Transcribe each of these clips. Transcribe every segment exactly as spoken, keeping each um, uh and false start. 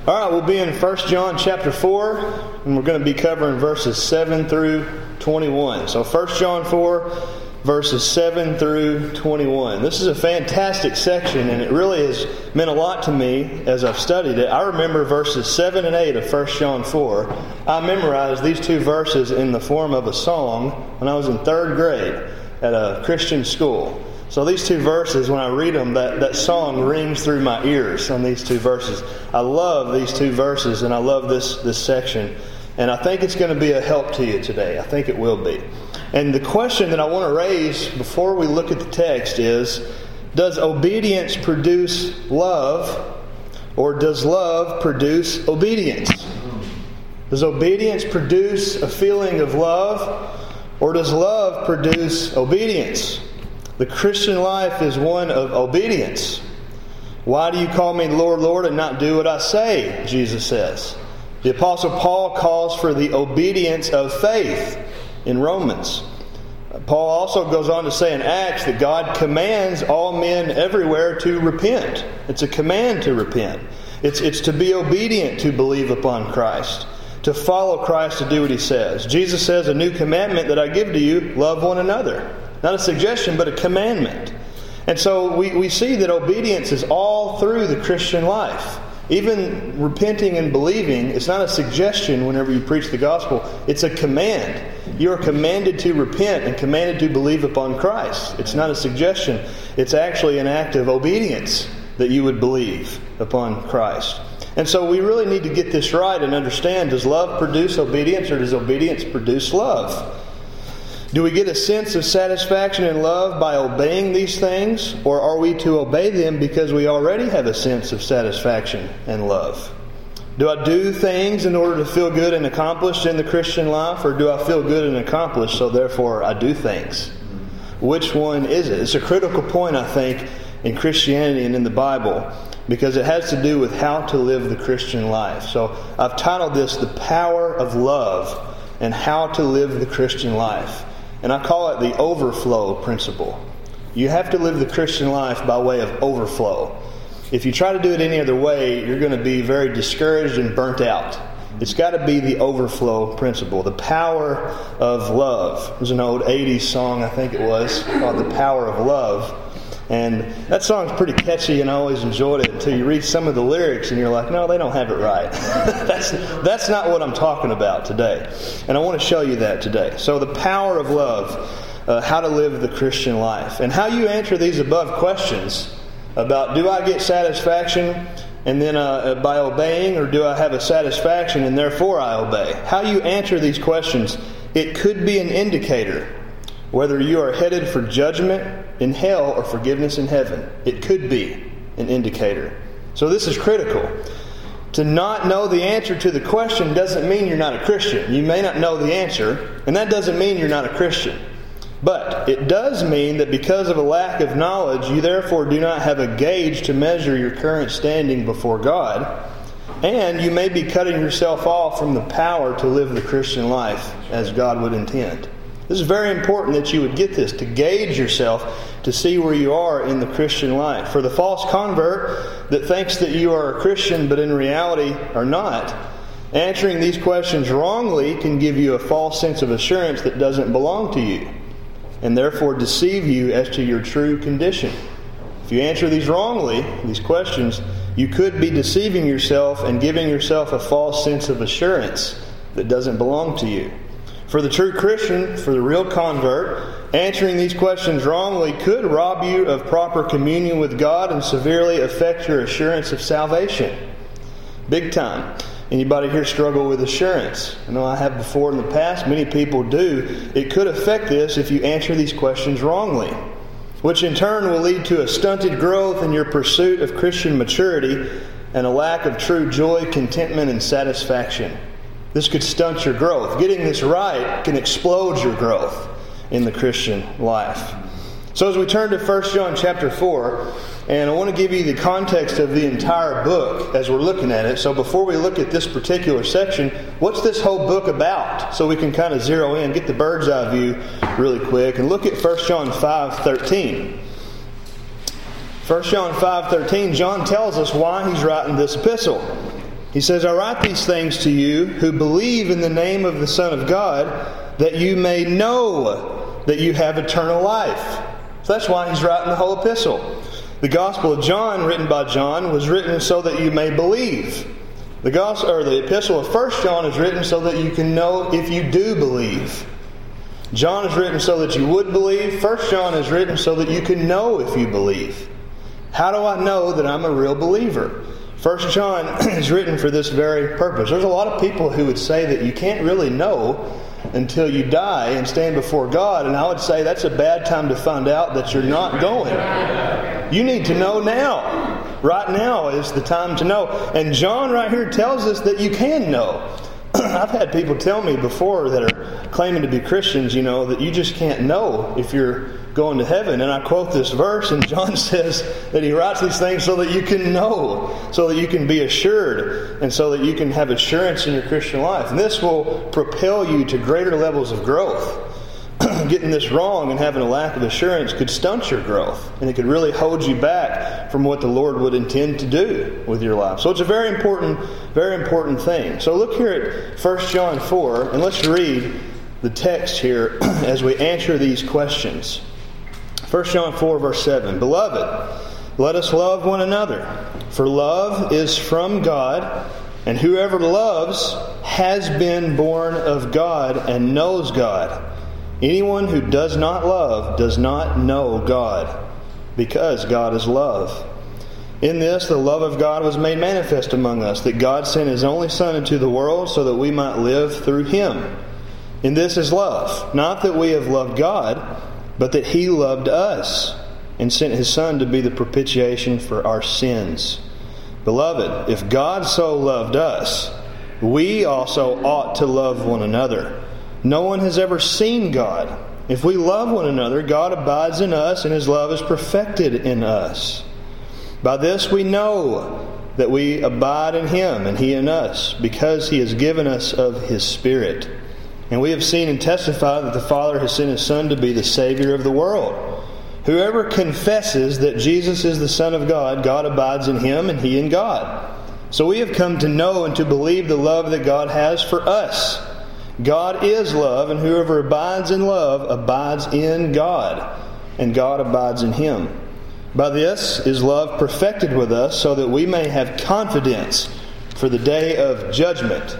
All right, we'll be in First John chapter four, and we're going to be covering verses seven through twenty-one. So First John four, verses seven through twenty-one. This is a fantastic section, and it really has meant a lot to me as I've studied it. I remember verses seven and eight of First John four. I memorized these two verses in the form of a song when I was in third grade at a Christian school. So these two verses, when I read them, that, that song rings through my ears on these two verses. I love these two verses, and I love this, this section. And I think it's going to be a help to you today. I think it will be. And the question that I want to raise before we look at the text is, does obedience produce love, or does love produce obedience? Does obedience produce a feeling of love, or does love produce obedience? The Christian life is one of obedience. Why do you call me Lord, Lord, and not do what I say? Jesus says. The Apostle Paul calls for the obedience of faith in Romans. Paul also goes on to say in Acts that God commands all men everywhere to repent. It's a command to repent. It's, it's to be obedient to believe upon Christ, to follow Christ, to do what He says. Jesus says, a new commandment that I give to you, love one another. Not a suggestion, but a commandment. And so we, we see that obedience is all through the Christian life. Even repenting and believing is not a suggestion whenever you preach the gospel. It's a command. You are commanded to repent and commanded to believe upon Christ. It's not a suggestion. It's actually an act of obedience that you would believe upon Christ. And so we really need to get this right and understand, does love produce obedience, or does obedience produce love? Do we get a sense of satisfaction and love by obeying these things, or are we to obey them because we already have a sense of satisfaction and love? Do I do things in order to feel good and accomplished in the Christian life, or do I feel good and accomplished, so therefore I do things? Which one is it? It's a critical point, I think, in Christianity and in the Bible, because it has to do with how to live the Christian life. So I've titled this, The Power of Love and How to Live the Christian Life. And I call it the overflow principle. You have to live the Christian life by way of overflow. If you try to do it any other way, you're going to be very discouraged and burnt out. It's got to be the overflow principle. The power of love. There's an old eighties song, I think it was, called The Power of Love. And that song's pretty catchy, and I always enjoyed it until you read some of the lyrics and you're like, no, they don't have it right. that's that's not what I'm talking about today. And I want to show you that today. So the power of love, uh, how to live the Christian life. And how you answer these above questions about, do I get satisfaction and then uh, by obeying, or do I have a satisfaction and therefore I obey? How you answer these questions, it could be an indicator whether you are headed for judgment in hell or forgiveness in heaven. It could be an indicator. So this is critical. To not know the answer to the question doesn't mean you're not a Christian. You may not know the answer, and that doesn't mean you're not a Christian. But it does mean that because of a lack of knowledge, you therefore do not have a gauge to measure your current standing before God, and you may be cutting yourself off from the power to live the Christian life as God would intend. This is very important that you would get this, to gauge yourself, to see where you are in the Christian life. For the false convert that thinks that you are a Christian but in reality are not, answering these questions wrongly can give you a false sense of assurance that doesn't belong to you, and therefore deceive you as to your true condition. If you answer these wrongly, these questions, you could be deceiving yourself and giving yourself a false sense of assurance that doesn't belong to you. For the true Christian, for the real convert, answering these questions wrongly could rob you of proper communion with God and severely affect your assurance of salvation. Big time. Anybody here struggle with assurance? I know I have before in the past. Many people do. It could affect this if you answer these questions wrongly, which in turn will lead to a stunted growth in your pursuit of Christian maturity and a lack of true joy, contentment, and satisfaction. This could stunt your growth. Getting this right can explode your growth in the Christian life. So as we turn to First John chapter four, and I want to give you the context of the entire book as we're looking at it. So before we look at this particular section, what's this whole book about? So we can kind of zero in, get the bird's eye view really quick, and look at First John five thirteen. First John five thirteen, John tells us why he's writing this epistle. He says, I write these things to you who believe in the name of the Son of God, that you may know that you have eternal life. So that's why he's writing the whole epistle. The Gospel of John, written by John, was written so that you may believe. The gospel, or the epistle of First John is written so that you can know if you do believe. John is written so that you would believe. First John is written so that you can know if you believe. How do I know that I'm a real believer? First John is written for this very purpose. There's a lot of people who would say that you can't really know until you die and stand before God, and I would say that's a bad time to find out that you're not going. You need to know now. Right now is the time to know. And John right here tells us that you can know. I've had people tell me before that are claiming to be Christians, you know, that you just can't know if you're going to heaven. And I quote this verse, and John says that he writes these things so that you can know, so that you can be assured, and so that you can have assurance in your Christian life. And this will propel you to greater levels of growth. Getting this wrong and having a lack of assurance could stunt your growth, and it could really hold you back from what the Lord would intend to do with your life. So it's a very important, very important thing. So look here at First John four, and let's read the text here as we answer these questions. First John four, verse seven. Beloved, let us love one another, for love is from God, and whoever loves has been born of God and knows God. Anyone who does not love does not know God, because God is love. In this, the love of God was made manifest among us, that God sent His only Son into the world so that we might live through Him. In this is love, not that we have loved God, but that He loved us and sent His Son to be the propitiation for our sins. Beloved, if God so loved us, we also ought to love one another. No one has ever seen God. If we love one another, God abides in us, and His love is perfected in us. By this we know that we abide in Him, and He in us, because He has given us of His Spirit. And we have seen and testified that the Father has sent His Son to be the Savior of the world. Whoever confesses that Jesus is the Son of God, God abides in Him, and He in God. So we have come to know and to believe the love that God has for us. God is love, and whoever abides in love abides in God, and God abides in him. By this is love perfected with us, so that we may have confidence for the day of judgment.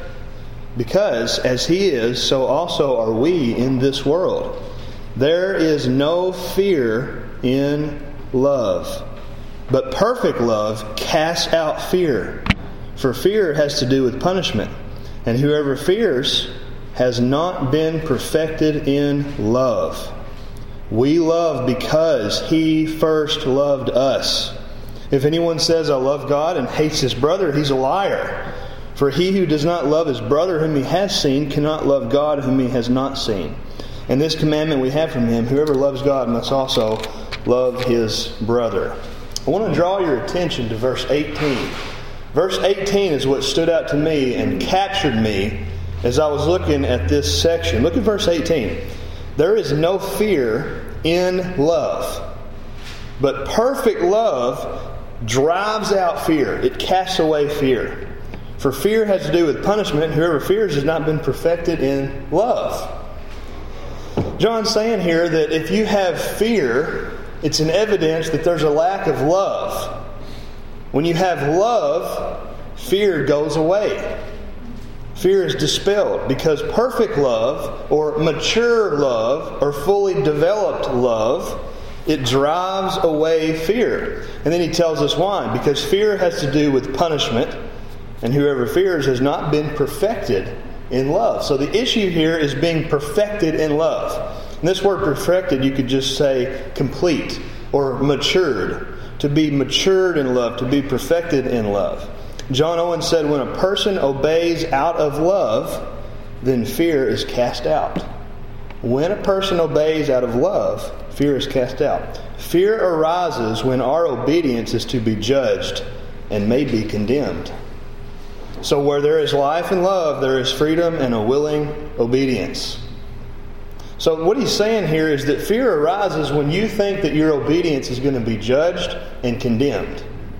Because as He is, so also are we in this world. There is no fear in love, but perfect love casts out fear. For fear has to do with punishment, and whoever fears has not been perfected in love. We love because He first loved us. If anyone says, I love God, and hates his brother, he's a liar. For he who does not love his brother whom he has seen cannot love God whom he has not seen. And this commandment we have from Him, whoever loves God must also love his brother. I want to draw your attention to verse eighteen. Verse eighteen is what stood out to me and captured me as I was looking at this section. Look at verse eighteen. There is no fear in love, but perfect love drives out fear. It casts away fear. For fear has to do with punishment. Whoever fears has not been perfected in love. John's saying here that if you have fear, it's an evidence that there's a lack of love. When you have love, fear goes away. Fear is dispelled, because perfect love, or mature love, or fully developed love, it drives away fear. And then he tells us why. Because fear has to do with punishment, and whoever fears has not been perfected in love. So the issue here is being perfected in love. And this word perfected, you could just say complete or matured. To be matured in love, to be perfected in love. John Owen said, when a person obeys out of love, then fear is cast out. When a person obeys out of love, fear is cast out. Fear arises when our obedience is to be judged and may be condemned. So where there is life and love, there is freedom and a willing obedience. So what he's saying here is that fear arises when you think that your obedience is going to be judged and condemned.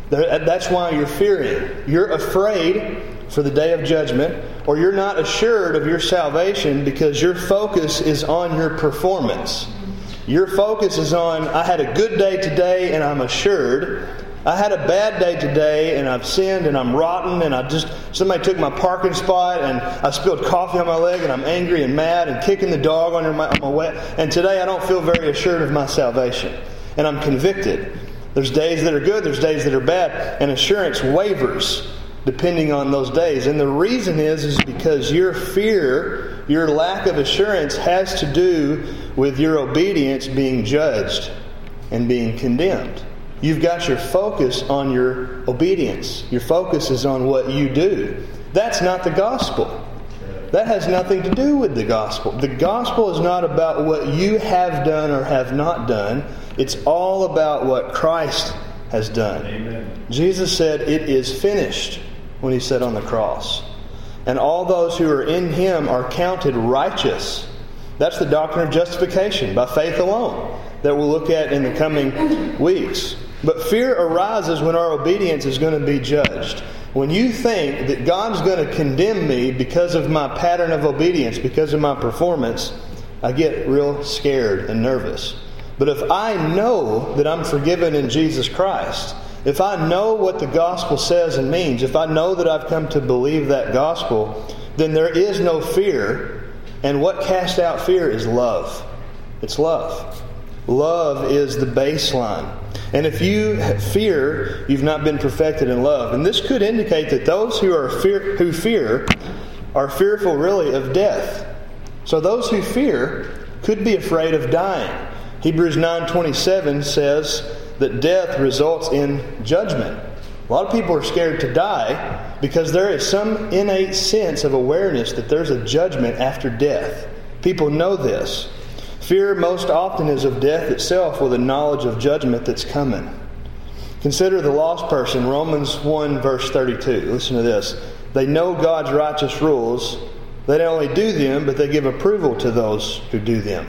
That's why you're fearing. You're afraid for the day of judgment, or you're not assured of your salvation because your focus is on your performance. Your focus is on, I had a good day today and I'm assured. I had a bad day today and I've sinned and I'm rotten and I just, somebody took my parking spot and I spilled coffee on my leg and I'm angry and mad and kicking the dog on my, on my way. And today I don't feel very assured of my salvation. And I'm convicted. There's days that are good, there's days that are bad. And assurance wavers depending on those days. And the reason is, is because your fear, your lack of assurance has to do with your obedience being judged and being condemned. You've got your focus on your obedience. Your focus is on what you do. That's not the gospel. That has nothing to do with the gospel. The gospel is not about what you have done or have not done. It's all about what Christ has done. Amen. Jesus said, "It is finished," when He said on the cross. And all those who are in Him are counted righteous. That's the doctrine of justification by faith alone that we'll look at in the coming weeks. But fear arises when our obedience is going to be judged. When you think that God's going to condemn me because of my pattern of obedience, because of my performance, I get real scared and nervous. But if I know that I'm forgiven in Jesus Christ, if I know what the gospel says and means, if I know that I've come to believe that gospel, then there is no fear. And what casts out fear is love. It's love. Love is the baseline. And if you fear, you've not been perfected in love. And this could indicate that those who are fear, who fear are fearful really of death. So those who fear could be afraid of dying. Hebrews nine twenty-seven says that death results in judgment. A lot of people are scared to die because there is some innate sense of awareness that there's a judgment after death. People know this. Fear most often is of death itself with a knowledge of judgment that's coming. Consider the lost person, Romans one verse thirty-two. Listen to this. They know God's righteous rules. They not only do them, but they give approval to those who do them.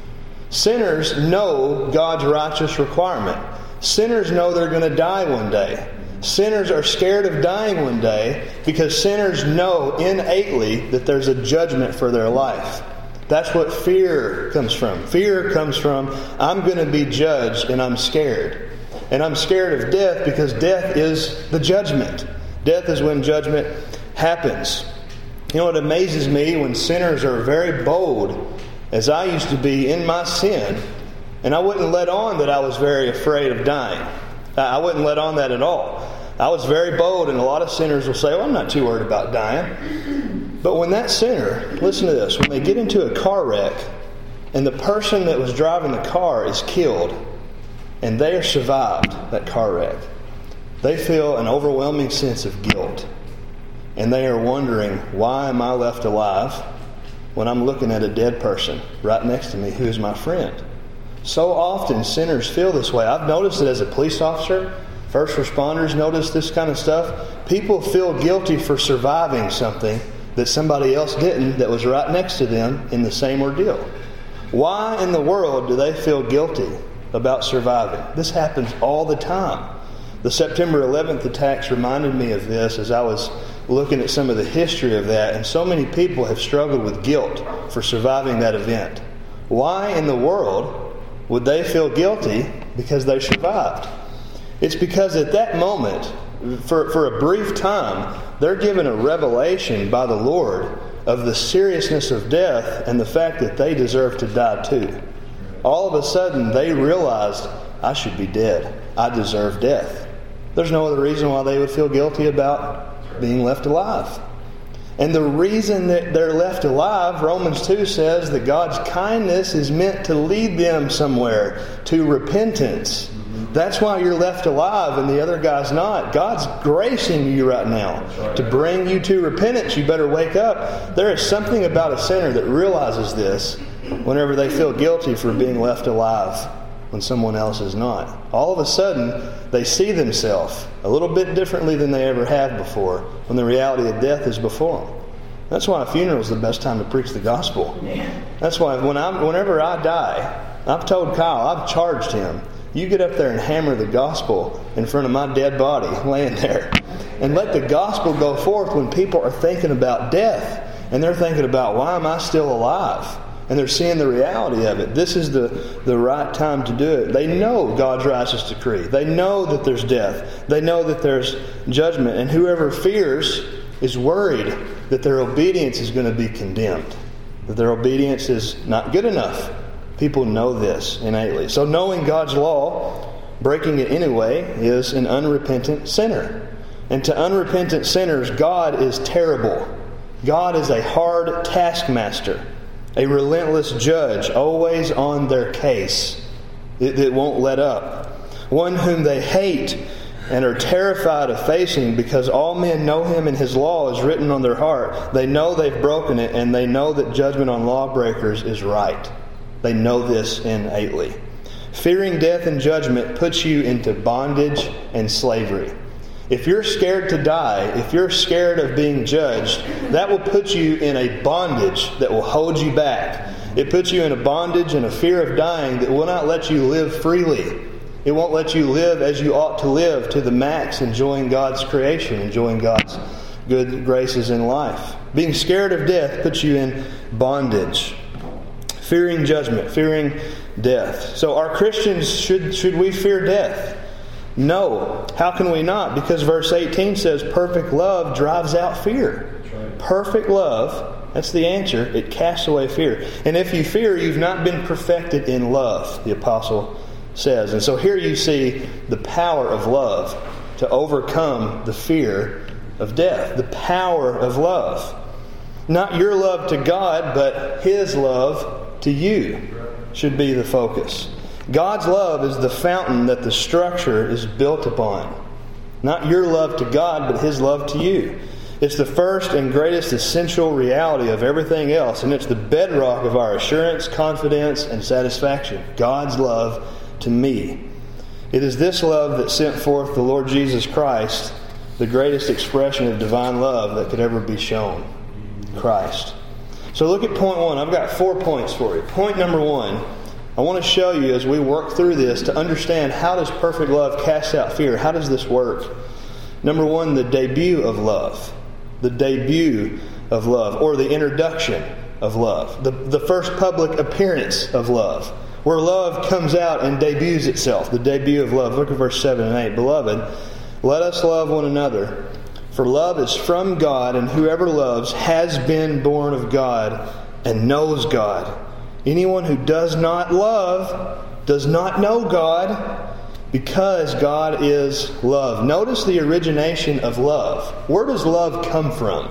Sinners know God's righteous requirement. Sinners know they're going to die one day. Sinners are scared of dying one day because sinners know innately that there's a judgment for their life. That's what fear comes from. Fear comes from, I'm going to be judged and I'm scared. And I'm scared of death because death is the judgment. Death is when judgment happens. You know, it amazes me when sinners are very bold, as I used to be in my sin, and I wouldn't let on that I was very afraid of dying. I wouldn't let on that at all. I was very bold, and a lot of sinners will say, well, I'm not too worried about dying. But when that sinner, listen to this, when they get into a car wreck, and the person that was driving the car is killed, and they are survived that car wreck, they feel an overwhelming sense of guilt. And they are wondering, why am I left alive when I'm looking at a dead person right next to me who is my friend? So often sinners feel this way. I've noticed it as a police officer. First responders notice this kind of stuff. People feel guilty for surviving something that somebody else didn't that was right next to them in the same ordeal. Why in the world do they feel guilty about surviving? This happens all the time. The September eleventh attacks reminded me of this as I was looking at some of the history of that, and so many people have struggled with guilt for surviving that event. Why in the world would they feel guilty because they survived? It's because at that moment, for, for a brief time, they're given a revelation by the Lord of the seriousness of death and the fact that they deserve to die too. All of a sudden, they realized, I should be dead. I deserve death. There's no other reason why they would feel guilty about being left alive. And the reason that they're left alive, Romans two says that God's kindness is meant to lead them somewhere, to repentance. That's why you're left alive and the other guy's not. God's gracing you right now to bring you to repentance. You better wake up. There is something about a sinner that realizes this whenever they feel guilty for being left alive when someone else is not. All of a sudden, they see themselves a little bit differently than they ever have before when the reality of death is before them. That's why a funeral is the best time to preach the gospel. That's why when I'm, whenever I die, I've told Kyle, I've charged him, You get up there and hammer the gospel in front of my dead body laying there. And let the gospel go forth when people are thinking about death. And they're thinking about, why am I still alive? And they're seeing the reality of it. This is the, the right time to do it. They know God's righteous decree. They know that there's death. They know that there's judgment. And whoever fears is worried that their obedience is going to be condemned. That their obedience is not good enough. People know this innately. So knowing God's law, breaking it anyway, is an unrepentant sinner. And to unrepentant sinners, God is terrible. God is a hard taskmaster. A relentless judge, always on their case, that won't let up. One whom they hate and are terrified of facing, because all men know Him and His law is written on their heart. They know they've broken it, and they know that judgment on lawbreakers is right. They know this innately. Fearing death and judgment puts you into bondage and slavery. If you're scared to die, if you're scared of being judged, that will put you in a bondage that will hold you back. It puts you in a bondage and a fear of dying that will not let you live freely. It won't let you live as you ought to live to the max, enjoying God's creation, enjoying God's good graces in life. Being scared of death puts you in bondage. Fearing judgment, fearing death. So are Christians, should, should we fear death? No. How can we not? Because verse eighteen says, perfect love drives out fear. Right. Perfect love, that's the answer. It casts away fear. And if you fear, you've not been perfected in love, the apostle says. And so here you see the power of love to overcome the fear of death. The power of love. Not your love to God, but His love to you should be the focus. God's love is the fountain that the structure is built upon. Not your love to God, but His love to you. It's the first and greatest essential reality of everything else, and it's the bedrock of our assurance, confidence, and satisfaction. God's love to me. It is this love that sent forth the Lord Jesus Christ, the greatest expression of divine love that could ever be shown. Christ. So look at point one. I've got four points for you. Point number one. I want to show you as we work through this to understand, how does perfect love cast out fear? How does this work? Number one, the debut of love. The debut of love, or the introduction of love. The, the first public appearance of love, where love comes out and debuts itself. The debut of love. Look at verse seven and eight. Beloved, let us love one another, for love is from God, and whoever loves has been born of God and knows God. Anyone who does not love does not know God, because God is love. Notice the origination of love. Where does love come from?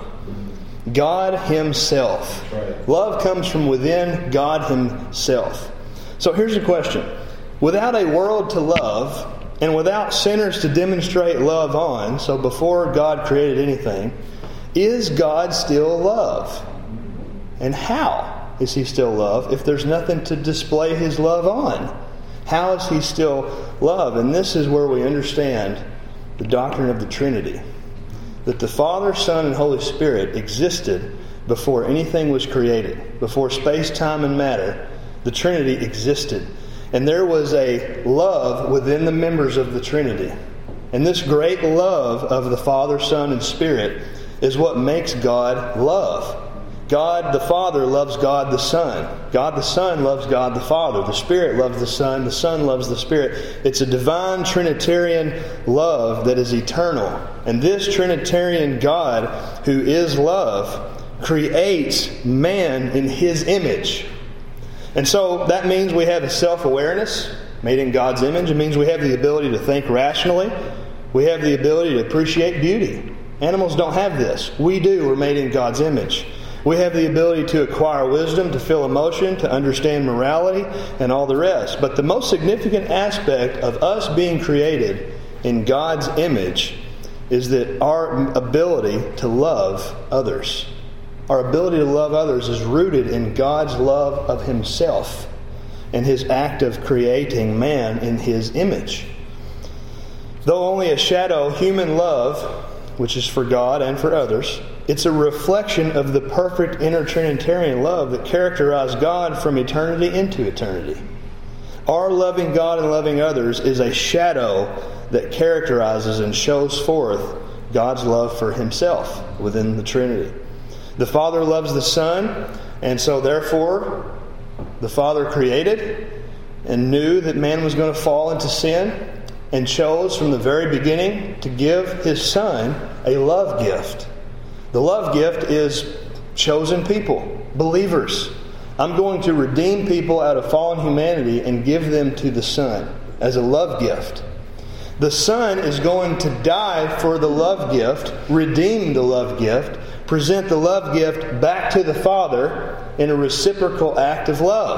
God Himself. Right. Love comes from within God Himself. So here's the question. Without a world to love, and without sinners to demonstrate love on, so before God created anything, is God still love? And how is He still love if there's nothing to display His love on? How is He still love? And this is where we understand the doctrine of the Trinity. That the Father, Son, and Holy Spirit existed before anything was created. Before space, time, and matter, the Trinity existed. And there was a love within the members of the Trinity. And this great love of the Father, Son, and Spirit is what makes God love. God the Father loves God the Son. God the Son loves God the Father. The Spirit loves the Son. The Son loves the Spirit. It's a divine Trinitarian love that is eternal. And this Trinitarian God, who is love, creates man in His image. And so that means we have a self-awareness made in God's image. It means we have the ability to think rationally. We have the ability to appreciate beauty. Animals don't have this. We do. We're made in God's image. We have the ability to acquire wisdom, to feel emotion, to understand morality, and all the rest. But the most significant aspect of us being created in God's image is that our ability to love others. Our ability to love others is rooted in God's love of Himself and His act of creating man in His image. Though only a shadow, human love, which is for God and for others, it's a reflection of the perfect inner Trinitarian love that characterized God from eternity into eternity. Our loving God and loving others is a shadow that characterizes and shows forth God's love for Himself within the Trinity. The Father loves the Son, and so therefore the Father created and knew that man was going to fall into sin, and chose from the very beginning to give His Son a love gift. The love gift is chosen people, believers. I'm going to redeem people out of fallen humanity and give them to the Son as a love gift. The Son is going to die for the love gift, redeem the love gift, present the love gift back to the Father in a reciprocal act of love.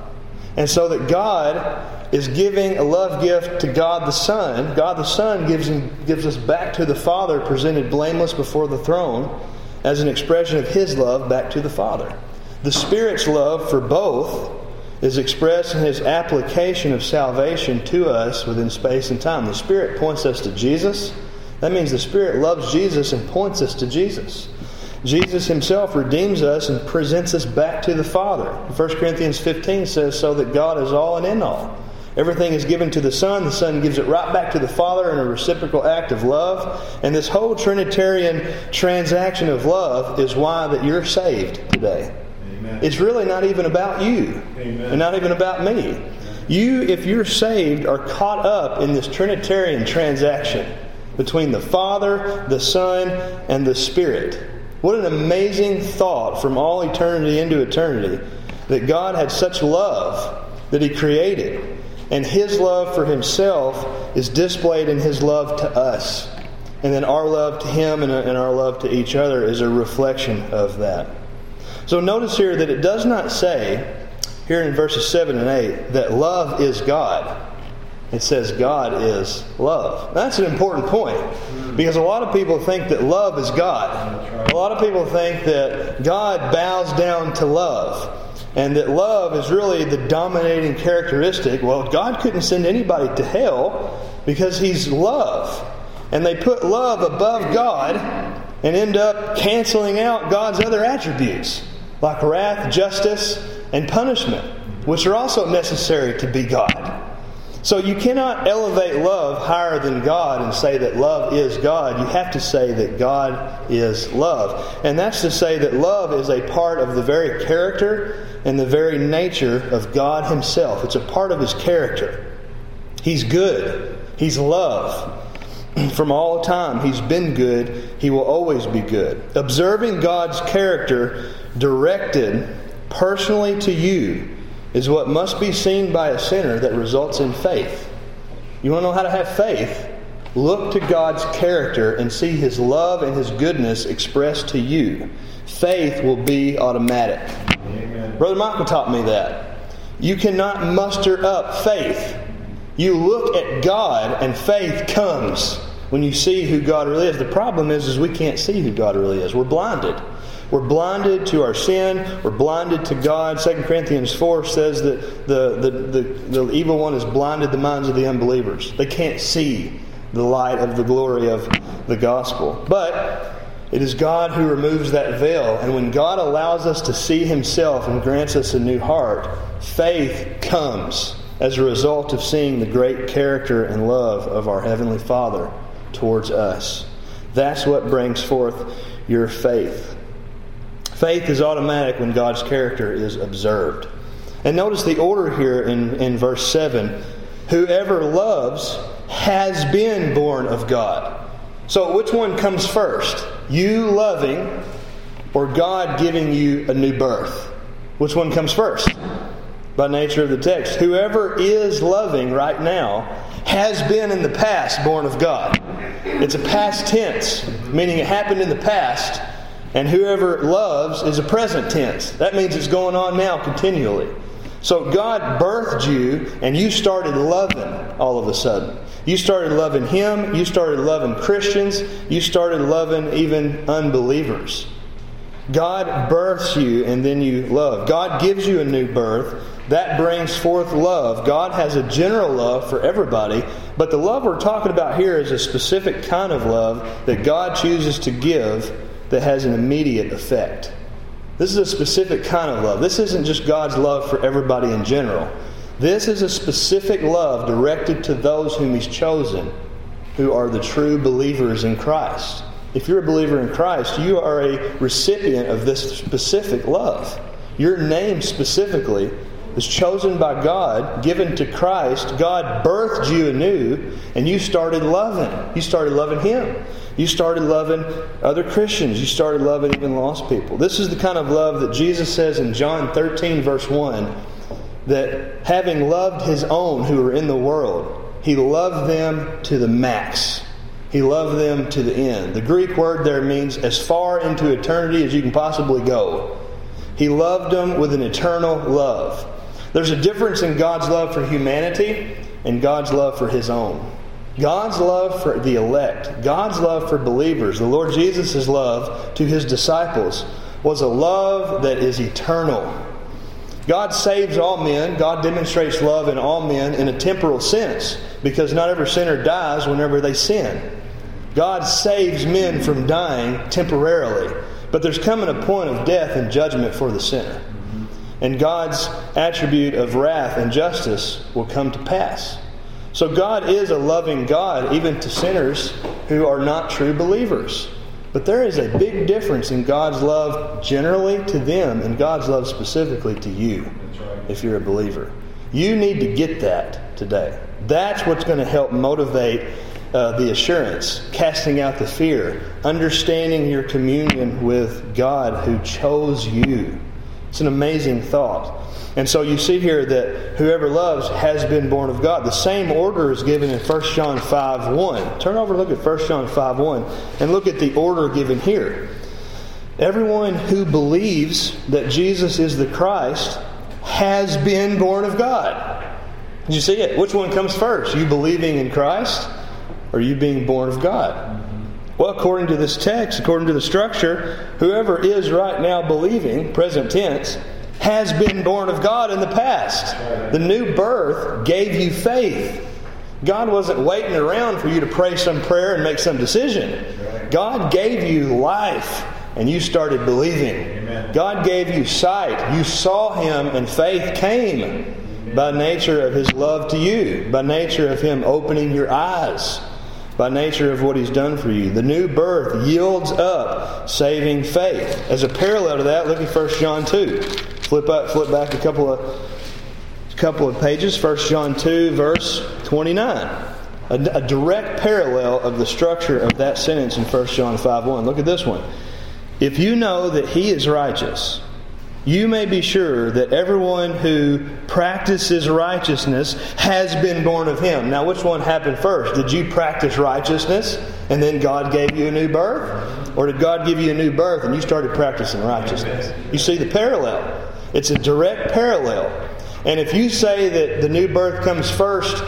And so that God is giving a love gift to God the Son. God the Son gives him, gives us back to the Father, presented blameless before the throne, as an expression of His love back to the Father. The Spirit's love for both is expressed in His application of salvation to us within space and time. The Spirit points us to Jesus. That means the Spirit loves Jesus and points us to Jesus. Jesus Himself redeems us and presents us back to the Father. First Corinthians fifteen says, so that God is all and in all. Everything is given to the Son. The Son gives it right back to the Father in a reciprocal act of love. And this whole Trinitarian transaction of love is why that you're saved today. Amen. It's really not even about you. Amen. And not even about me. You, if you're saved, are caught up in this Trinitarian transaction between the Father, the Son, and the Spirit. What an amazing thought from all eternity into eternity, that God had such love that He created. And His love for Himself is displayed in His love to us. And then our love to Him and our love to each other is a reflection of that. So notice here that it does not say, here in verses seven and eight, that love is God. It says God is love. That's an important point, because a lot of people think that love is God. A lot of people think that God bows down to love, and that love is really the dominating characteristic. Well, God couldn't send anybody to hell because He's love. And they put love above God and end up canceling out God's other attributes, like wrath, justice, and punishment, which are also necessary to be God. So you cannot elevate love higher than God and say that love is God. You have to say that God is love. And that's to say that love is a part of the very character and the very nature of God Himself. It's a part of His character. He's good. He's love. From all time, He's been good. He will always be good. Observing God's character directed personally to you is what must be seen by a sinner that results in faith. You want to know how to have faith? Look to God's character and see His love and His goodness expressed to you. Faith will be automatic. Amen. Brother Michael taught me that. You cannot muster up faith. You look at God and faith comes when you see who God really is. The problem is, is we can't see who God really is. We're blinded. We're blinded to our sin. We're blinded to God. Second Corinthians four says that the, the, the, the evil one has blinded the minds of the unbelievers. They can't see the light of the glory of the gospel. But it is God who removes that veil. And when God allows us to see Himself and grants us a new heart, faith comes as a result of seeing the great character and love of our Heavenly Father towards us. That's what brings forth your faith. Faith is automatic when God's character is observed. And notice the order here in, in verse seven. Whoever loves has been born of God. So which one comes first? You loving or God giving you a new birth? Which one comes first? By nature of the text. Whoever is loving right now has been in the past born of God. It's a past tense, meaning it happened in the past. And whoever loves is a present tense. That means it's going on now continually. So God birthed you and you started loving all of a sudden. You started loving Him. You started loving Christians. You started loving even unbelievers. God births you and then you love. God gives you a new birth. That brings forth love. God has a general love for everybody. But the love we're talking about here is a specific kind of love that God chooses to give that has an immediate effect. This is a specific kind of love. This isn't just God's love for everybody in general. This is a specific love directed to those whom He's chosen, who are the true believers in Christ. If you're a believer in Christ, you are a recipient of this specific love. Your name specifically was chosen by God, given to Christ. God birthed you anew, and you started loving. You started loving Him. You started loving other Christians. You started loving even lost people. This is the kind of love that Jesus says in John thirteen, verse one, that having loved His own who were in the world, He loved them to the max. He loved them to the end. The Greek word there means as far into eternity as you can possibly go. He loved them with an eternal love. There's a difference in God's love for humanity and God's love for His own. God's love for the elect, God's love for believers, the Lord Jesus' love to His disciples was a love that is eternal. God saves all men. God demonstrates love in all men in a temporal sense, because not every sinner dies whenever they sin. God saves men from dying temporarily, but there's coming a point of death and judgment for the sinner. And God's attribute of wrath and justice will come to pass. So God is a loving God even to sinners who are not true believers. But there is a big difference in God's love generally to them and God's love specifically to you if you're a believer. You need to get that today. That's what's going to help motivate uh, the assurance, casting out the fear, understanding your communion with God who chose you. It's an amazing thought. And so you see here that whoever loves has been born of God. The same order is given in First John five one. Turn over and look at First John five one and look at the order given here. Everyone who believes that Jesus is the Christ has been born of God. Did you see it? Which one comes first? You believing in Christ or you being born of God? Well, according to this text, according to the structure, whoever is right now believing, present tense, has been born of God in the past. The new birth gave you faith. God wasn't waiting around for you to pray some prayer and make some decision. God gave you life and you started believing. God gave you sight. You saw Him and faith came by nature of His love to you, by nature of Him opening your eyes, by nature of what He's done for you. The new birth yields up saving faith. As a parallel to that, look at First John two. Flip up, flip back a couple of a couple of pages. First John two, verse twenty-nine. A, a direct parallel of the structure of that sentence in First John five one. Look at this one. If you know that He is righteous, you may be sure that everyone who practices righteousness has been born of Him. Now, which one happened first? Did you practice righteousness and then God gave you a new birth? Or did God give you a new birth and you started practicing righteousness? You see the parallel. It's a direct parallel. And if you say that the new birth comes first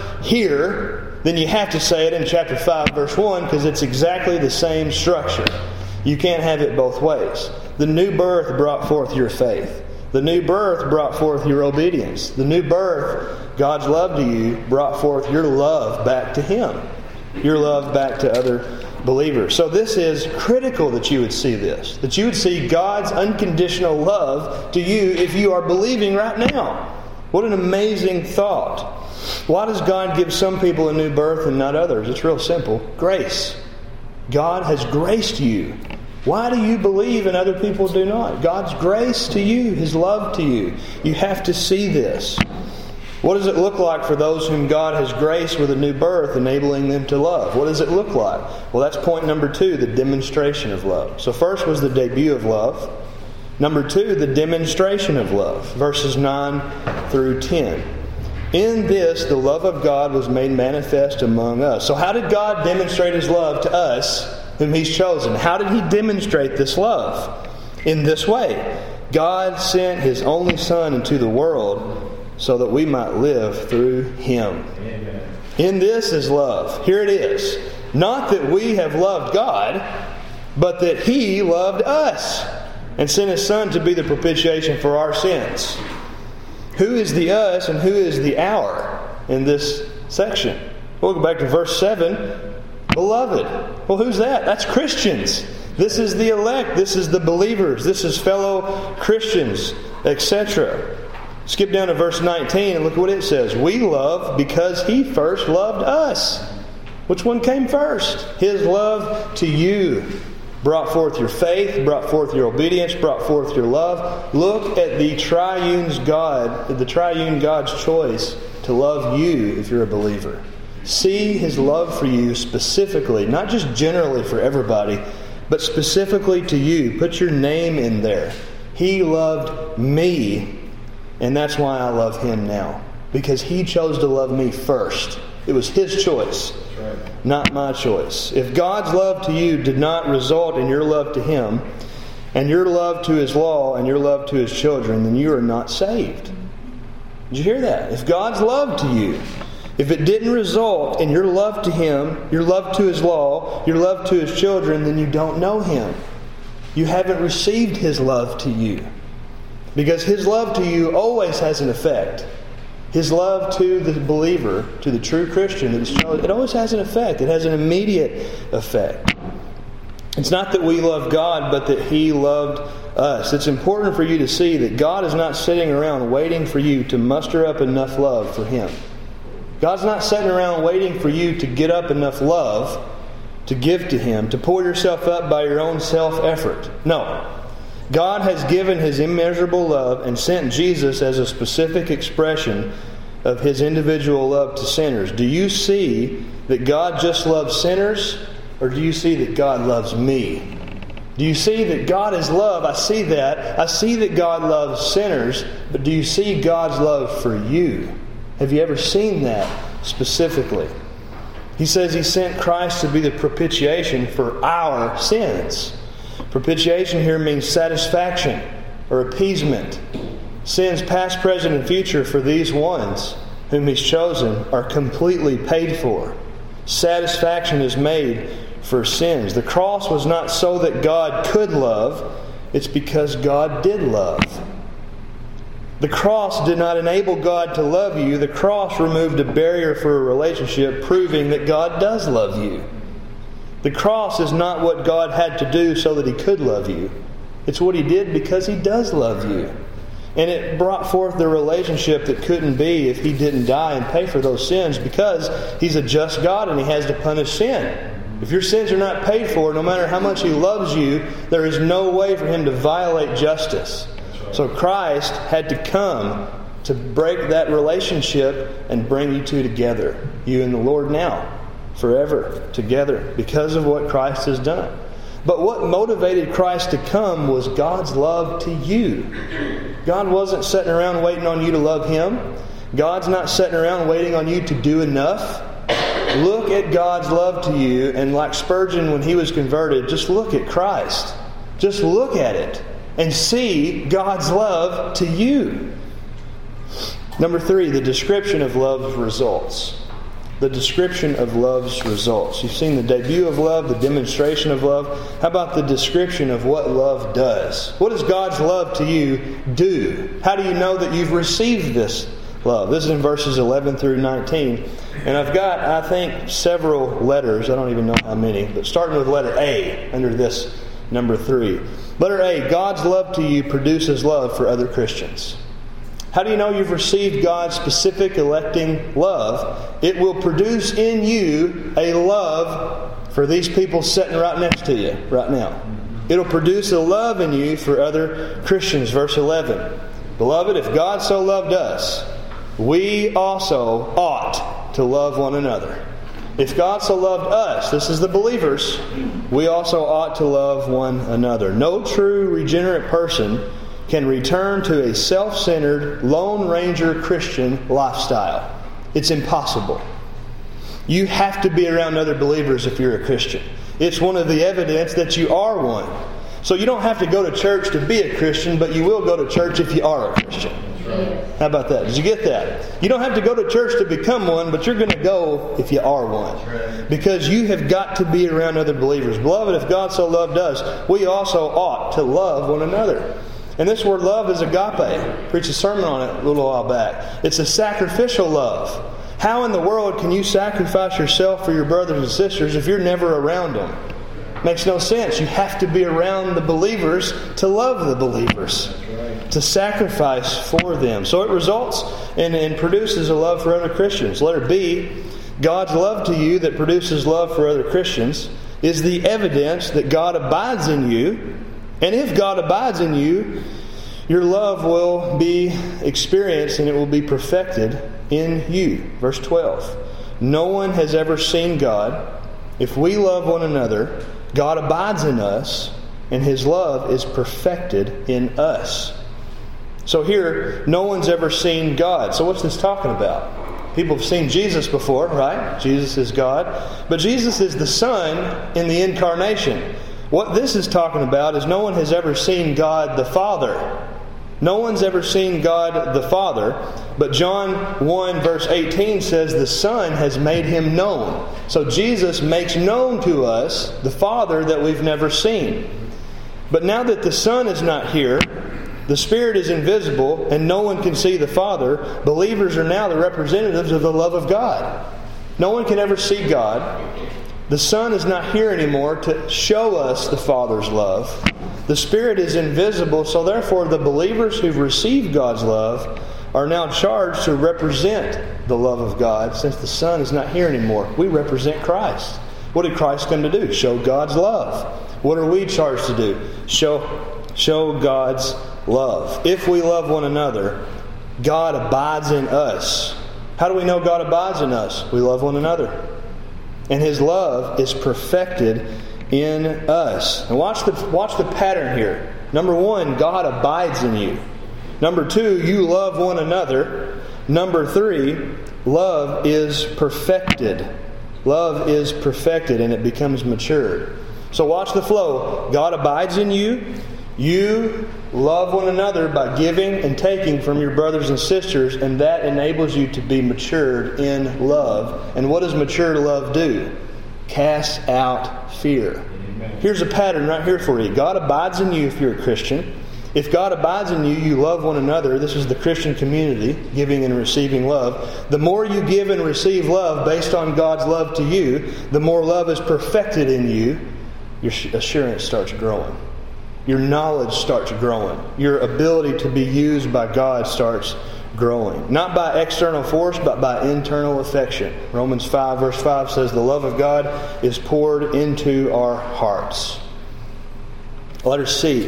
here, then you have to say it in chapter five, verse one, because it's exactly the same structure. You can't have it both ways. The new birth brought forth your faith. The new birth brought forth your obedience. The new birth, God's love to you, brought forth your love back to Him. Your love back to other believers. So this is critical that you would see this. That you would see God's unconditional love to you if you are believing right now. What an amazing thought. Why does God give some people a new birth and not others? It's real simple. Grace. God has graced you. Why do you believe and other people do not? God's grace to you, His love to you. You have to see this. What does it look like for those whom God has graced with a new birth, enabling them to love? What does it look like? Well, that's point number two, the demonstration of love. So first was the debut of love. Number two, the demonstration of love. Verses nine through ten. In this, the love of God was made manifest among us. So how did God demonstrate His love to us, whom He's chosen? How did He demonstrate this love? In this way. God sent His only Son into the world so that we might live through Him. Amen. In this is love. Here it is. Not that we have loved God, but that He loved us and sent His Son to be the propitiation for our sins. Who is the us and who is the our in this section? We'll go back to verse seven. Beloved. Well, who's that? That's Christians. This is the elect. This is the believers. This is fellow Christians, et cetera. Skip down to verse nineteen and look at what it says. We love because He first loved us. Which one came first? His love to you brought forth your faith, brought forth your obedience, brought forth your love. Look at the triune's God, the triune God's choice to love you if you're a believer. See His love for you specifically, not just generally for everybody, but specifically to you. Put your name in there. He loved me, and that's why I love Him now. Because He chose to love me first. It was His choice, not my choice. If God's love to you did not result in your love to Him, and your love to His law, and your love to His children, then you are not saved. Did you hear that? If God's love to you, if it didn't result in your love to Him, your love to His law, your love to His children, then you don't know Him. You haven't received His love to you. Because His love to you always has an effect. His love to the believer, to the true Christian, it always has an effect. It has an immediate effect. It's not that we love God, but that He loved us. It's important for you to see that God is not sitting around waiting for you to muster up enough love for Him. God's not sitting around waiting for you to get up enough love to give to Him, to pour yourself up by your own self-effort. No. God has given His immeasurable love and sent Jesus as a specific expression of His individual love to sinners. Do you see that God just loves sinners, or do you see that God loves me? Do you see that God is love? I see that. I see that God loves sinners, but do you see God's love for you? Have you ever seen that specifically? He says He sent Christ to be the propitiation for our sins. Propitiation here means satisfaction or appeasement. Sins past, present, and future for these ones whom He's chosen are completely paid for. Satisfaction is made for sins. The cross was not so that God could love. It's because God did love. The cross did not enable God to love you. The cross removed a barrier for a relationship, proving that God does love you. The cross is not what God had to do so that He could love you. It's what He did because He does love you. And it brought forth the relationship that couldn't be if He didn't die and pay for those sins, because He's a just God and He has to punish sin. If your sins are not paid for, no matter how much He loves you, there is no way for Him to violate justice. So Christ had to come to break that relationship and bring you two together. You and the Lord now. Forever together because of what Christ has done. But what motivated Christ to come was God's love to you. God wasn't sitting around waiting on you to love Him. God's not sitting around waiting on you to do enough. Look at God's love to you, and like Spurgeon when he was converted, just look at Christ. Just look at it and see God's love to you. Number three, the description of love's results. The description of love's results. You've seen the debut of love, the demonstration of love. How about the description of what love does? What does God's love to you do? How do you know that you've received this love? This is in verses eleven through nineteen. And I've got, I think, several letters. I don't even know how many. But starting with letter A under this number three. Letter A, God's love to you produces love for other Christians. How do you know you've received God's specific electing love? It will produce in you a love for these people sitting right next to you right now. It'll produce a love in you for other Christians. Verse eleven. Beloved, if God so loved us, we also ought to love one another. If God so loved us, this is the believers, we also ought to love one another. No true regenerate person can return to a self-centered, Lone Ranger Christian lifestyle. It's impossible. You have to be around other believers if you're a Christian. It's one of the evidence that you are one. So you don't have to go to church to be a Christian, but you will go to church if you are a Christian. How about that? Did you get that? You don't have to go to church to become one, but you're going to go if you are one. Because you have got to be around other believers. Beloved, if God so loved us, we also ought to love one another. And this word love is agape. I preached a sermon on it a little while back. It's a sacrificial love. How in the world can you sacrifice yourself for your brothers and sisters if you're never around them? Makes no sense. You have to be around the believers to love the believers. to sacrifice for them. So it results and, and produces a love for other Christians. Letter B, God's love to you that produces love for other Christians is the evidence that God abides in you. And if God abides in you, your love will be experienced and it will be perfected in you. Verse twelve. No one has ever seen God. If we love one another, God abides in us, and His love is perfected in us. So here, no one's ever seen God. So what's this talking about? People have seen Jesus before, right? Jesus is God. But Jesus is the Son in the incarnation. What this is talking about is no one has ever seen God the Father. No one's ever seen God the Father, but John one verse eighteen says the Son has made Him known. So Jesus makes known to us the Father that we've never seen. But now that the Son is not here, the Spirit is invisible, and no one can see the Father, believers are now the representatives of the love of God. No one can ever see God. The Son is not here anymore to show us the Father's love. The Spirit is invisible, so therefore the believers who've received God's love are now charged to represent the love of God. Since the Son is not here anymore, we represent Christ. What did Christ come to do? Show God's love. What are we charged to do? Show, show God's love. If we love one another, God abides in us. How do we know God abides in us? We love one another. And His love is perfected in us. And watch the watch the pattern here. Number one, God abides in you. Number two, you love one another. Number three, love is perfected. Love is perfected and it becomes matured. So watch the flow. God abides in you. You love one another by giving and taking from your brothers and sisters, and that enables you to be matured in love. And what does mature love do? Cast out fear. Amen. Here's a pattern right here for you. God abides in you if you're a Christian. If God abides in you, you love one another. This is the Christian community, giving and receiving love. The more you give and receive love based on God's love to you, the more love is perfected in you. Your assurance starts growing. Your knowledge starts growing. Your ability to be used by God starts growing. Not by external force, but by internal affection. Romans five verse five says the love of God is poured into our hearts. Letter C.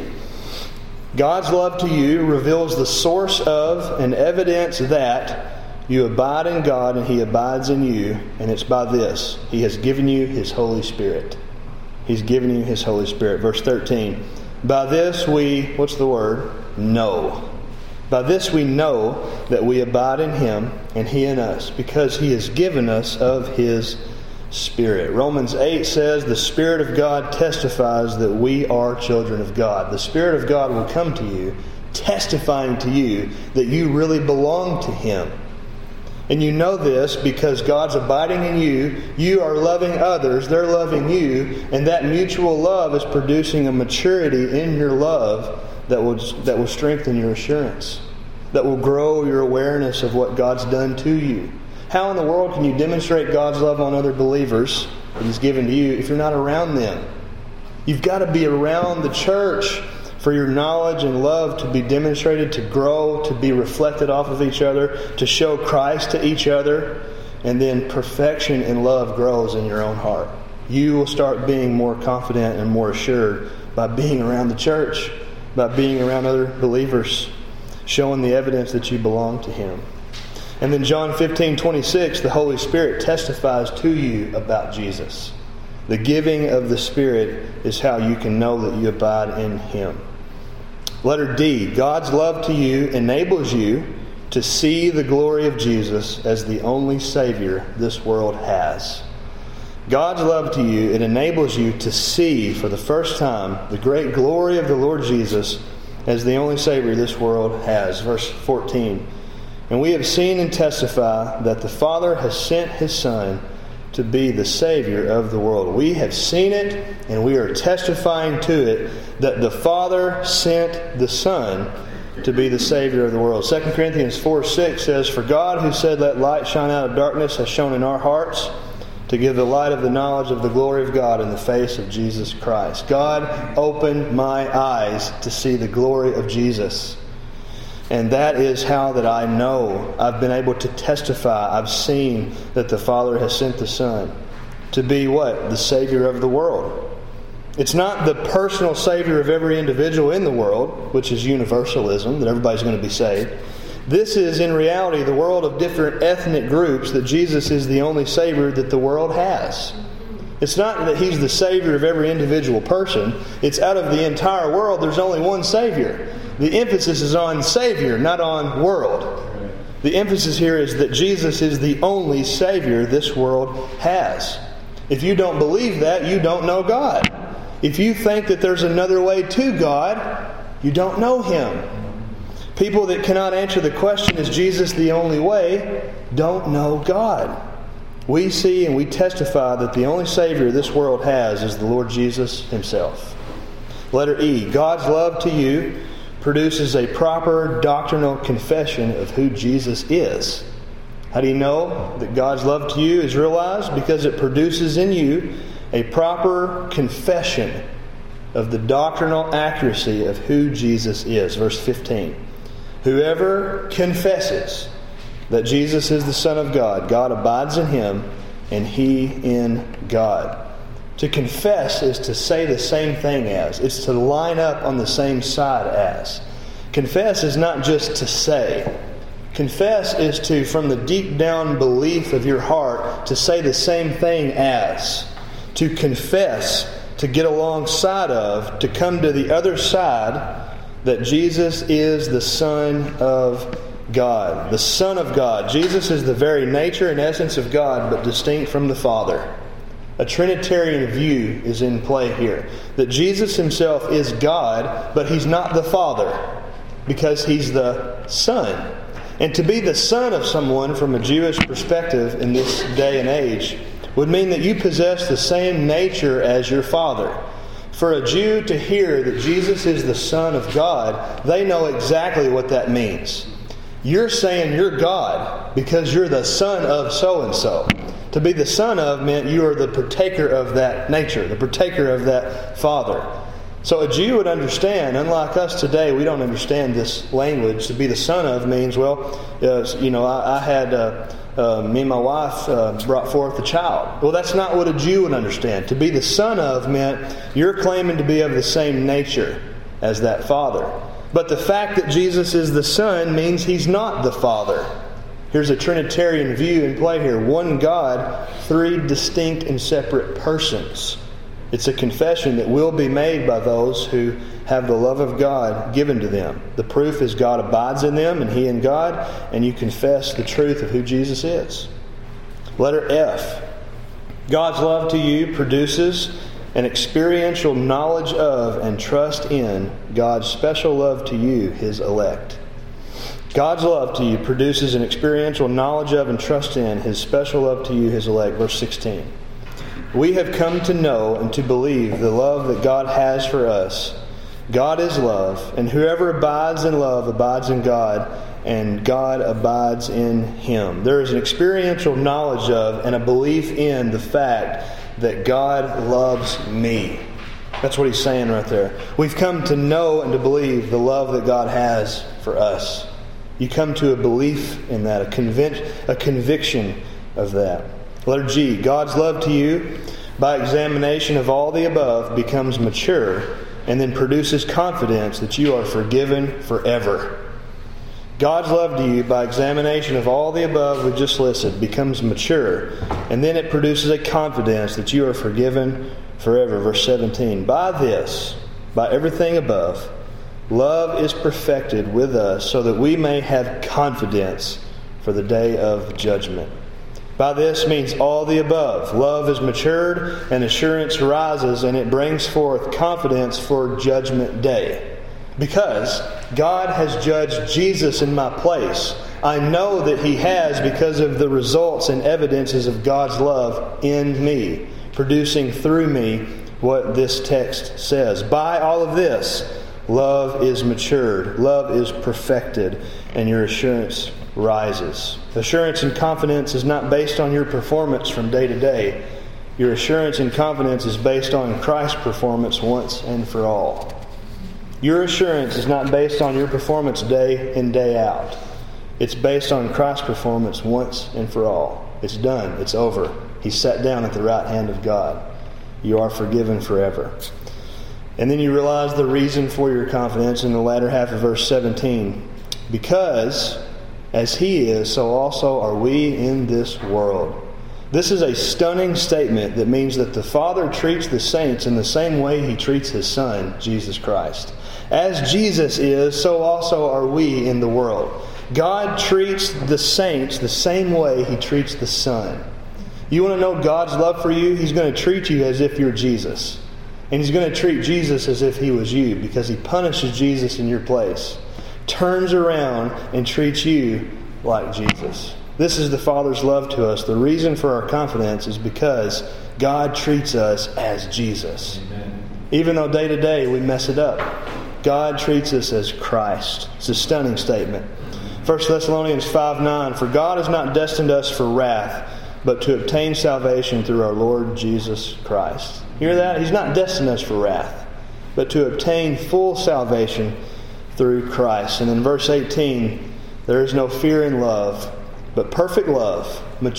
God's love to you reveals the source of and evidence that you abide in God and He abides in you. And it's by this. He has given you His Holy Spirit. He's given you His Holy Spirit. Verse thirteen. By this we, what's the word? Know. By this we know that we abide in Him and He in us, because He has given us of His Spirit. Romans eight says the Spirit of God testifies that we are children of God. The Spirit of God will come to you, testifying to you that you really belong to Him. And you know this because God's abiding in you, you are loving others, they're loving you, and that mutual love is producing a maturity in your love that will, that will strengthen your assurance, that will grow your awareness of what God's done to you. How in the world can you demonstrate God's love on other believers that He's given to you if you're not around them? You've got to be around the church for your knowledge and love to be demonstrated, to grow, to be reflected off of each other, to show Christ to each other, and then perfection and love grows in your own heart. You will start being more confident and more assured by being around the church, by being around other believers, showing the evidence that you belong to Him. And then John fifteen twenty-six, the Holy Spirit testifies to you about Jesus. The giving of the Spirit is how you can know that you abide in Him. Letter D, God's love to you enables you to see the glory of Jesus as the only Savior this world has. God's love to you, it enables you to see for the first time the great glory of the Lord Jesus as the only Savior this world has. Verse fourteen, and we have seen and testify that the Father has sent His Son to be the Savior of the world. We have seen it and we are testifying to it that the Father sent the Son to be the Savior of the world. Second Corinthians four six says, for God who said let light shine out of darkness has shone in our hearts to give the light of the knowledge of the glory of God in the face of Jesus Christ. God opened my eyes to see the glory of Jesus. And that is how that I know I've been able to testify. I've seen that the Father has sent the Son to be what? The Savior of the world. It's not the personal Savior of every individual in the world, which is universalism, that everybody's going to be saved. This is, in reality, the world of different ethnic groups, that Jesus is the only Savior that the world has. It's not that He's the Savior of every individual person. It's out of the entire world, there's only one Savior. The emphasis is on Savior, not on world. The emphasis here is that Jesus is the only Savior this world has. If you don't believe that, you don't know God. If you think that there's another way to God, you don't know Him. People that cannot answer the question, is Jesus the only way, don't know God. We see and we testify that the only Savior this world has is the Lord Jesus Himself. Letter E, God's love to you produces a proper doctrinal confession of who Jesus is. How do you know that God's love to you is realized? Because it produces in you a proper confession of the doctrinal accuracy of who Jesus is. Verse fifteen. Whoever confesses that Jesus is the Son of God, God abides in him, and he in God. To confess is to say the same thing as. It's to line up on the same side as. Confess is not just to say. Confess is to, from the deep down belief of your heart, to say the same thing as. To confess, to get alongside of, to come to the other side, that Jesus is the Son of God. The Son of God. Jesus is the very nature and essence of God, but distinct from the Father. A Trinitarian view is in play here. That Jesus Himself is God, but He's not the Father, because He's the Son. And to be the son of someone from a Jewish perspective in this day and age would mean that you possess the same nature as your father. For a Jew to hear that Jesus is the Son of God, they know exactly what that means. You're saying you're God because you're the son of so-and-so. To be the son of meant you are the partaker of that nature, the partaker of that father. So a Jew would understand, unlike us today, we don't understand this language. To be the son of means, well, uh, you know, I, I had, uh, uh, me and my wife uh, brought forth a child. Well, that's not what a Jew would understand. To be the son of meant you're claiming to be of the same nature as that father. But the fact that Jesus is the Son means He's not the Father. Here's a Trinitarian view in play here. One God, three distinct and separate persons. It's a confession that will be made by those who have the love of God given to them. The proof is God abides in them and He in God, and you confess the truth of who Jesus is. Letter F. God's love to you produces an experiential knowledge of and trust in God's special love to you, His elect. God's love to you produces an experiential knowledge of and trust in His special love to you, His elect. Verse sixteen. We have come to know and to believe the love that God has for us. God is love, and whoever abides in love abides in God, and God abides in him. There is an experiential knowledge of and a belief in the fact that God loves me. That's what he's saying right there. We've come to know and to believe the love that God has for us. You come to a belief in that, a, convic- a conviction of that. Letter G, God's love to you, by examination of all the above, becomes mature and then produces confidence that you are forgiven forever. God's love to you, by examination of all the above we just listed, becomes mature, and then it produces a confidence that you are forgiven forever. Verse seventeen, by this, by everything above, love is perfected with us so that we may have confidence for the day of judgment. By this means all the above. Love is matured and assurance rises, and it brings forth confidence for judgment day. Because God has judged Jesus in my place. I know that He has because of the results and evidences of God's love in me, producing through me what this text says. By all of this, love is matured, love is perfected, and your assurance rises. Assurance and confidence is not based on your performance from day to day. Your assurance and confidence is based on Christ's performance once and for all. Your assurance is not based on your performance day in, day out. It's based on Christ's performance once and for all. It's done. It's over. He sat down at the right hand of God. You are forgiven forever. And then you realize the reason for your confidence in the latter half of verse seventeen. Because as He is, so also are we in this world. This is a stunning statement that means that the Father treats the saints in the same way He treats His Son, Jesus Christ. As Jesus is, so also are we in the world. God treats the saints the same way He treats the Son. You want to know God's love for you? He's going to treat you as if you're Jesus. And He's going to treat Jesus as if He was you, because He punishes Jesus in your place, turns around and treats you like Jesus. This is the Father's love to us. The reason for our confidence is because God treats us as Jesus. Amen. Even though day to day we mess it up, God treats us as Christ. It's a stunning statement. First Thessalonians five nine, for God has not destined us for wrath, but to obtain salvation through our Lord Jesus Christ. Hear that? He's not destined us for wrath, but to obtain full salvation through Christ. And in verse eighteen, there is no fear in love, but perfect love,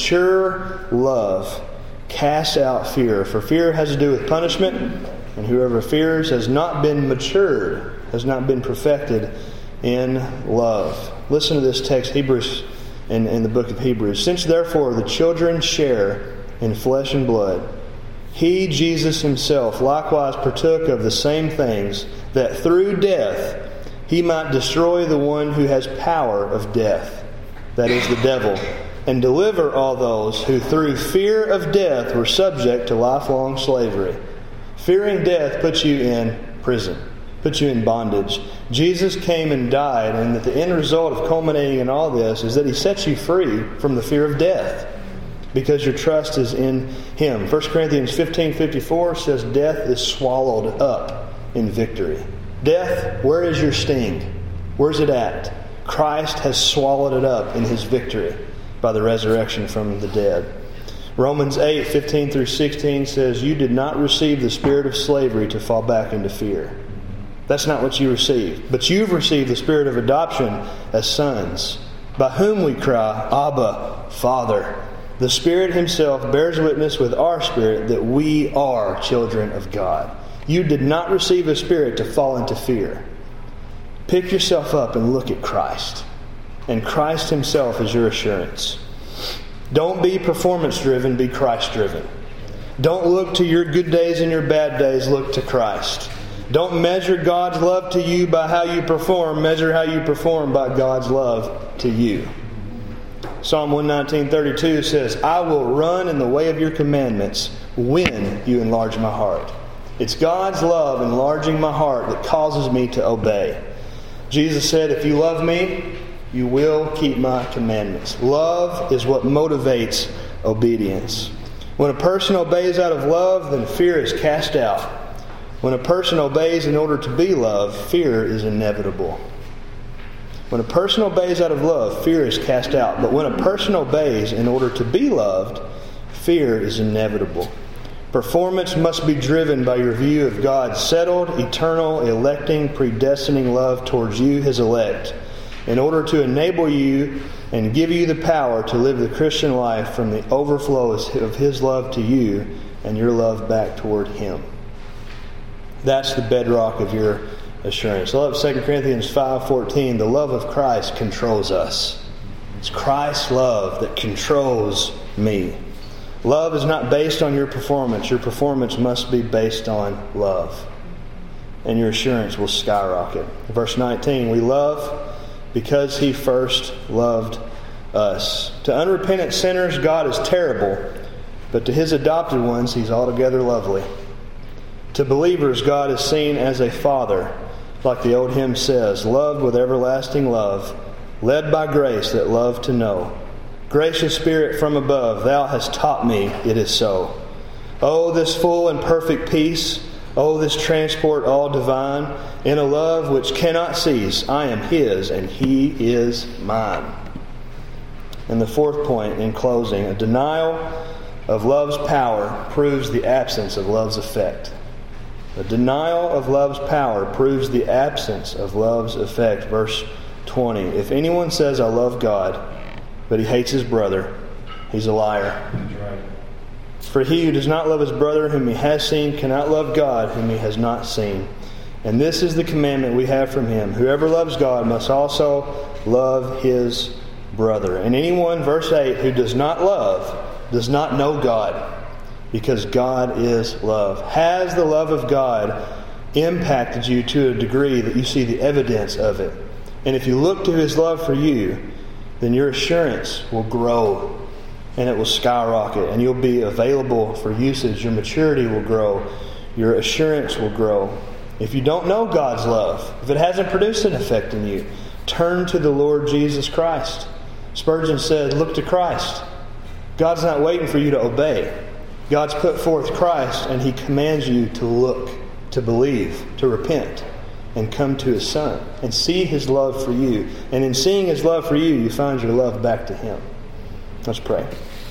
mature love, casts out fear. For fear has to do with punishment, and whoever fears has not been matured, has not been perfected in love. Listen to this text, Hebrews, in, in the book of Hebrews. Since therefore the children share in flesh and blood, He, Jesus Himself, likewise partook of the same things, that through death He might destroy the one who has power of death, that is the devil, and deliver all those who through fear of death were subject to lifelong slavery. Fearing death puts you in prison, puts you in bondage. Jesus came and died, and that the end result of culminating in all this is that He sets you free from the fear of death, because your trust is in Him. First Corinthians fifteen fifty-four says death is swallowed up in victory. Death, where is your sting? Where's it at? Christ has swallowed it up in His victory by the resurrection from the dead. Romans eight fifteen through sixteen says, you did not receive the spirit of slavery to fall back into fear. That's not what you received. But you've received the spirit of adoption as sons, by whom we cry, Abba, Father. The Spirit Himself bears witness with our spirit that we are children of God. You did not receive a spirit to fall into fear. Pick yourself up and look at Christ. And Christ Himself is your assurance. Don't be performance-driven, be Christ-driven. Don't look to your good days and your bad days, look to Christ. Don't measure God's love to you by how you perform. Measure how you perform by God's love to you. Psalm one nineteen thirty-two says, I will run in the way of your commandments when you enlarge my heart. It's God's love enlarging my heart that causes me to obey. Jesus said, if you love me, you will keep my commandments. Love is what motivates obedience. When a person obeys out of love, then fear is cast out. When a person obeys in order to be loved, fear is inevitable. When a person obeys out of love, fear is cast out. But when a person obeys in order to be loved, fear is inevitable. Performance must be driven by your view of God's settled, eternal, electing, predestining love towards you, His elect, in order to enable you and give you the power to live the Christian life from the overflow of His love to you and your love back toward Him. That's the bedrock of your assurance. I love Second Corinthians five fourteen. The love of Christ controls us. It's Christ's love that controls me. Love is not based on your performance. Your performance must be based on love. And your assurance will skyrocket. Verse nineteen, we love because He first loved us. To unrepentant sinners, God is terrible, but to His adopted ones, He's altogether lovely. To believers, God is seen as a Father, like the old hymn says, loved with everlasting love, led by grace that love to know. Gracious Spirit from above, Thou hast taught me it is so. Oh, this full and perfect peace, oh, this transport all divine, in a love which cannot cease, I am His and He is mine. And the fourth point in closing, a denial of love's power proves the absence of love's effect. The denial of love's power proves the absence of love's effect. Verse twenty. If anyone says, I love God, but he hates his brother, he's a liar. For he who does not love his brother whom he has seen cannot love God whom he has not seen. And this is the commandment we have from him. Whoever loves God must also love his brother. And anyone, verse eight, who does not love does not know God, because God is love. Has the love of God impacted you to a degree that you see the evidence of it? And if you look to his love for you, then your assurance will grow and it will skyrocket, and you'll be available for usage. Your maturity will grow. Your assurance will grow. If you don't know God's love, if it hasn't produced an effect in you, turn to the Lord Jesus Christ. Spurgeon said, look to Christ. God's not waiting for you to obey. God's put forth Christ, and he commands you to look, to believe, to repent, and come to his Son, and see his love for you. And in seeing his love for you, you find your love back to him. Let's pray.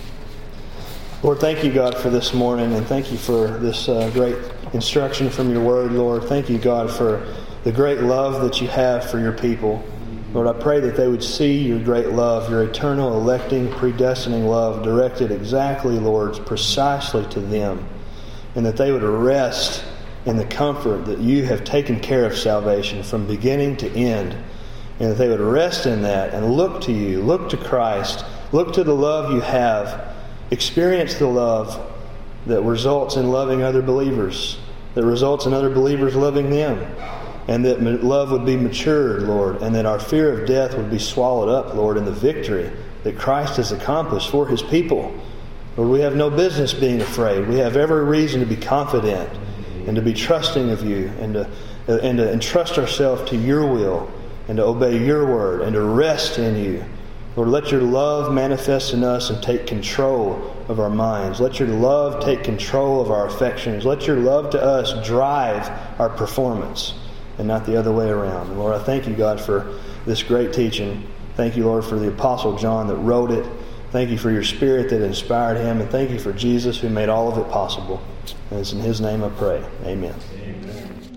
Lord, thank you, God, for this morning, and thank you for this uh, great instruction from your word, Lord. Thank you, God, for the great love that you have for your people. Lord, I pray that they would see your great love, your eternal, electing, predestining love directed exactly, Lord, precisely to them, and that they would rest in the comfort that you have taken care of salvation from beginning to end, and that they would rest in that and look to you, look to Christ, look to the love you have, experience the love that results in loving other believers, that results in other believers loving them, and that love would be matured, Lord, and that our fear of death would be swallowed up, Lord, in the victory that Christ has accomplished for his people. Lord, we have no business being afraid. We have every reason to be confident and to be trusting of you, and to, and to entrust ourselves to your will, and to obey your word, and to rest in you. Lord, let your love manifest in us and take control of our minds. Let your love take control of our affections. Let your love to us drive our performance, and not the other way around. And Lord, I thank you, God, for this great teaching. Thank you, Lord, for the Apostle John that wrote it. Thank you for your Spirit that inspired him. And thank you for Jesus who made all of it possible. And it's in his name I pray. Amen. Amen.